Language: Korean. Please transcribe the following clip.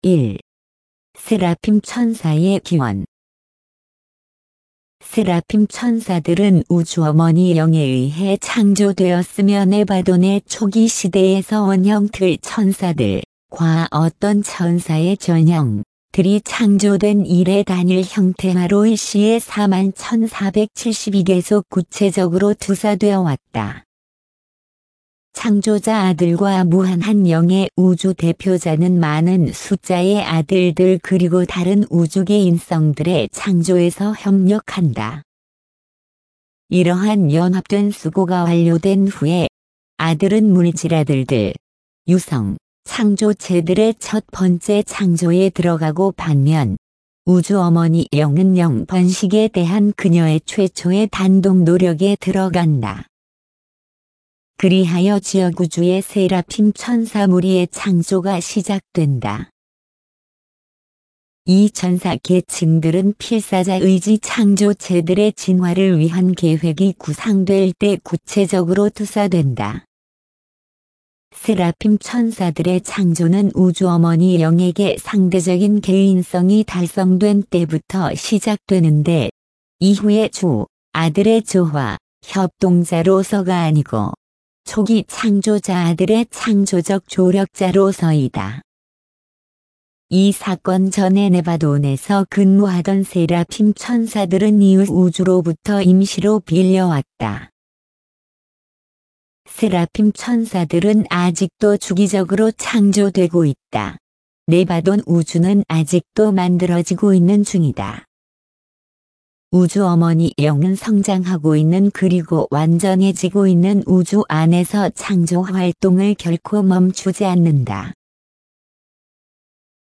1. 세라핌 천사의 기원. 세라핌 천사들은 우주어머니 영에 의해 창조되었으며 네바돈의 초기 시대에서 원형틀 천사들과 어떤 천사의 전형들이 창조된 이래 단일 형태화로 일시에 41,472개소 구체적으로 투사되어 왔다. 창조자 아들과 무한한 영의 우주 대표자는 많은 숫자의 아들들 그리고 다른 우주계 인성들의 창조에서 협력한다. 이러한 연합된 수고가 완료된 후에 아들은 물질아들들, 유성, 창조체들의 첫 번째 창조에 들어가고 반면 우주 어머니 영은 영 번식에 대한 그녀의 최초의 단독 노력에 들어간다. 그리하여 지역우주의 세라핌 천사 무리의 창조가 시작된다. 이 천사 계층들은 필사자 의지 창조체들의 진화를 위한 계획이 구상될 때 구체적으로 투사된다. 세라핌 천사들의 창조는 우주어머니 영에게 상대적인 개인성이 달성된 때부터 시작되는데 이후에 주, 아들의 조화, 협동자로서가 아니고 초기 창조자 아들의 창조적 조력자로서이다. 이 사건 전에 네바돈에서 근무하던 세라핌 천사들은 이웃 우주로부터 임시로 빌려왔다. 세라핌 천사들은 아직도 주기적으로 창조되고 있다. 네바돈 우주는 아직도 만들어지고 있는 중이다. 우주 어머니 영은 성장하고 있는 그리고 완전해지고 있는 우주 안에서 창조 활동을 결코 멈추지 않는다.